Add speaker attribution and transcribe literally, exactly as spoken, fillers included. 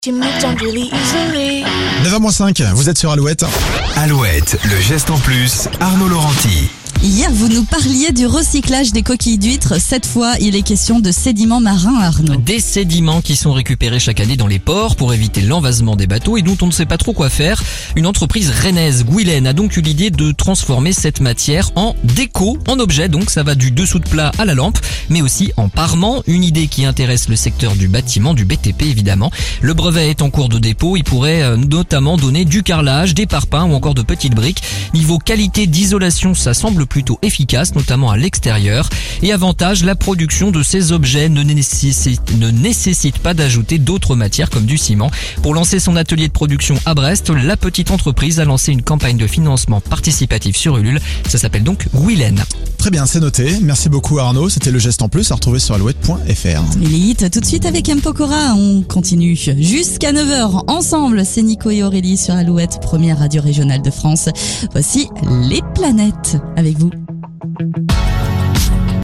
Speaker 1: neuf heures moins cinq, vous êtes sur Alouette.
Speaker 2: Alouette, le geste en plus, Arnaud Laurenti.
Speaker 3: Hier, vous nous parliez du recyclage des coquilles d'huîtres. Cette fois, il est question de sédiments marins, Arnaud.
Speaker 4: Des sédiments qui sont récupérés chaque année dans les ports pour éviter l'envasement des bateaux et dont on ne sait pas trop quoi faire. Une entreprise rennaise, Guylaine, a donc eu l'idée de transformer cette matière en déco, en objet. Donc ça va du dessous de plat à la lampe, mais aussi en parement. Une idée qui intéresse le secteur du bâtiment, du B T P évidemment. Le brevet est en cours de dépôt. Il pourrait notamment donner du carrelage, des parpaings ou encore de petites briques. Niveau qualité d'isolation, ça semble plutôt efficace, notamment à l'extérieur. Et avantage, la production de ces objets ne nécessite, ne nécessite pas d'ajouter d'autres matières comme du ciment. Pour lancer son atelier de production à Brest, la petite entreprise a lancé une campagne de financement participatif sur Ulule. Ça s'appelle donc Guylaine.
Speaker 1: Très bien, c'est noté. Merci beaucoup Arnaud. C'était le geste en plus à retrouver sur alouette point f r.
Speaker 3: Et les hits tout de suite avec M. Pokora. On continue jusqu'à neuf heures ensemble. C'est Nico et Aurélie sur Alouette, première radio régionale de France. Voici les planètes avec vous.